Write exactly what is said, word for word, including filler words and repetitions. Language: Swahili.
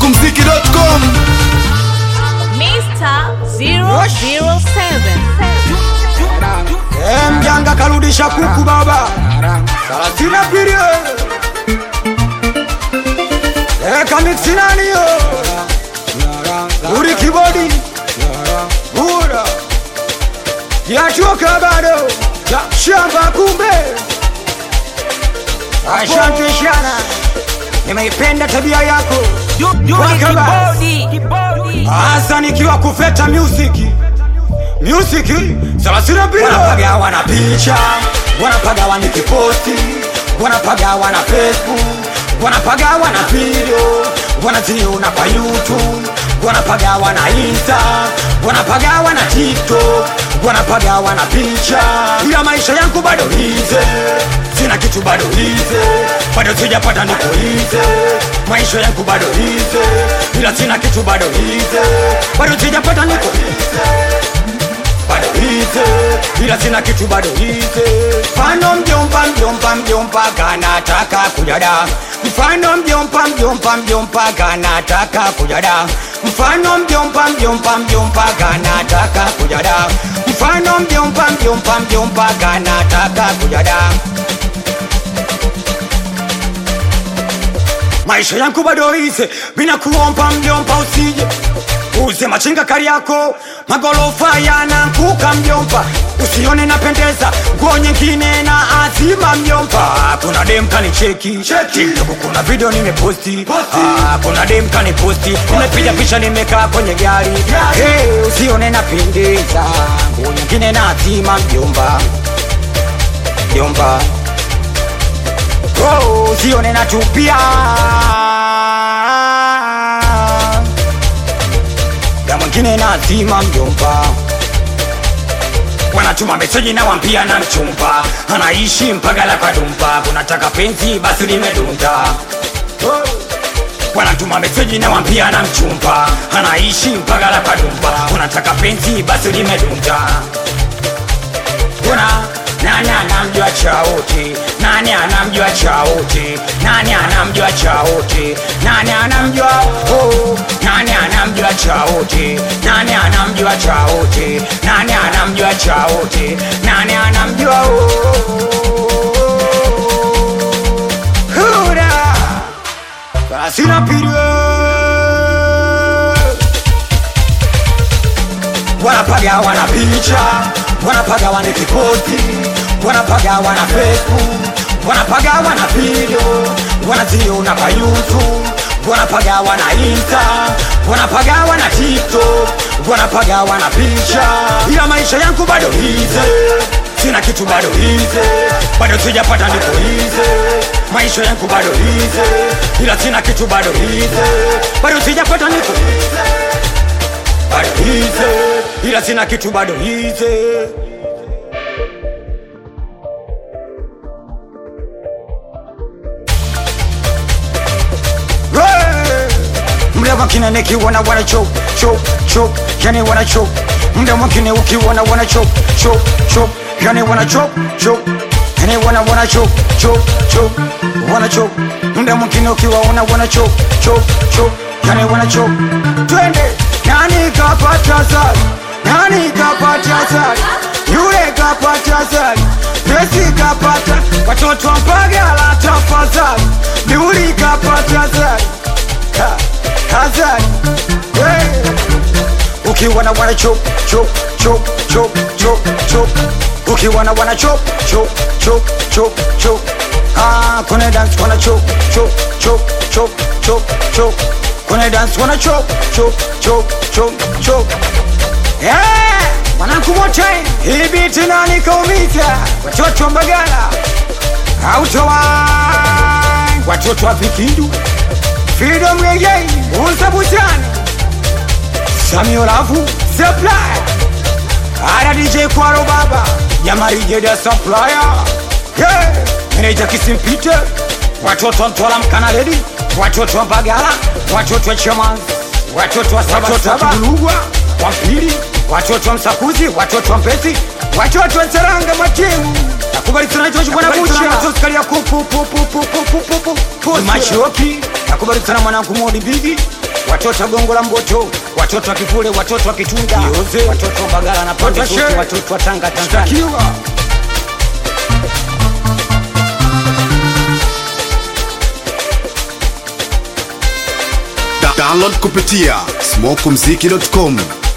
mziki dot com. Mister zero zero seven. Eh, mjanga karudisha kuku baba. Salasina pirio. Eh, kamixi nani yo? Uri kibodi. Ura. Ya choka bado. Ya shamba kumbe. Asante shana. Nimeipenda tabia yako. Asa nikiwa kufeta music. Music salasina bila. Wanapaga wana picha, wanapaga wana kiposti, wanapaga wana Facebook, wanapaga wana video, wanaziona kwa YouTube, wanapaga wana Insta, wanapaga wana TikTok, wanapaga wana picha. Ila maisha yangu bado hize, sina kitu bado hize, bado sijapata niko hize. Maisha yangu bado hize, ila sina kitu bado hize, bado sijapata niko hize. Bado hize, ila sina kitu bado hize. Mfano mjompa mjompa mjompa kanataka kujada. Mfano mjompa mjompa mjompa kanataka kujada. Mfano mjompa mjompa mjompa kanataka kujada. Mfano mjompa mjompa mjompa kanataka kujada. Maisha yangu bado hize, bila kuompa mjompa usije. Uze machinga kari yako, magolofa yananguka mjompa. Usione napendeza, nguo nyingine na azima mjompa. Kuna dem kani cheki, TikTok kuna video nimeposti. Ah, kuna dem kani posti, nimepiga picha nimekaa kwenye gari. Hey, usione napendeza, nguo nyingine na azima mjompa. Mjompa. Oh, usione natupia. Ya mwingine nazima mjomba. Wanatuma meseji na wampia na mchumba. Anaishi Mpagala kwa Dumpa. Unataka penzi basi limedunda. Wanatuma meseji na wampia na mchumba. Anaishi Mpagala kwa Dumpa. Unataka penzi basi limedunda. Kuna nani anamjua Chauti? Nani anamjua Chauti? Nani anamjua Chauti? Nani anamjua oh? Nani anamjua Chauti? Nani anamjua Chauti? Nani anamjua Chauti? Nani anamjua oh? Hura Basina pirio. Wanapaga wana picha, wanapaga wana kiposti, wanapaga wana Facebook, wanapaga wana video, wanaziona kwa YouTube, wanapaga wana Insta, wanapaga wana TikTok, wanapaga wana picha. Ila maisha yangu bado hize, sina kitu bado hize, bado sijapata niko hize. Maisha yangu bado hize, ila sina kitu bado hize, bado sijapata niko hize. Bado hize, ila sina kitu bado hize. Mda mwingine nikiwana wana chok, chok, chok, yani wana chok. Mda mwingine ukiwana wana chok, chok, chok, yani wana chok, chok, yani wana wana chok, chok, chok, wana chok. Mda mwingine ukiwaona wana chok, chok, chok, yani wana chok. Twende, nani kapata zari? Nani kapata zari? Yule kapata zari? Pesi kapata, watoto Mpagala tafadhali. Yule kapata zari? Ha, hazari. Hey. Ukiwana wana chok, chok, chok, chok, chok, chok. Ukiwana wana chok, chok, chok, chok, chok. Ah, kone dance wana chok, chok, chok, chok, chok, chok. Kone dance wana chok, chok, chok, chok, chok. Yeah, wanangu wote, hii biti nani kaumita? Watoto wa Mbagala, Autowa, watoto wa Vikindu, Freedom Reggae, Unsa Butani, Samuel Lavu, Supply, Ara D J Kwaro Baba, Yamari Jeda Supplier, yeah, Manager Kisim Peter, watoto wa Mtola Mkanaledi, watoto wa Mbagala, watoto wa Chamans, watoto wa Sabasaba, Wampiri, watoto wa Msakuzi, watoto wa Mpesi, watoto wa Saranga Machemu. Nakubali sana hicho bwana Bucha. Tusikali ya kupu pu pu pu pu pu pu pu. Machoki. Nakubali sana mwanangu Modi Bigi. watoto Gongo la Mboto, watoto wa Kivule, watoto wa Kitunda, watoto wa Bagala na Pande zote, watoto wa Tanga Tanzania. Download kupitia smokumziki dot com.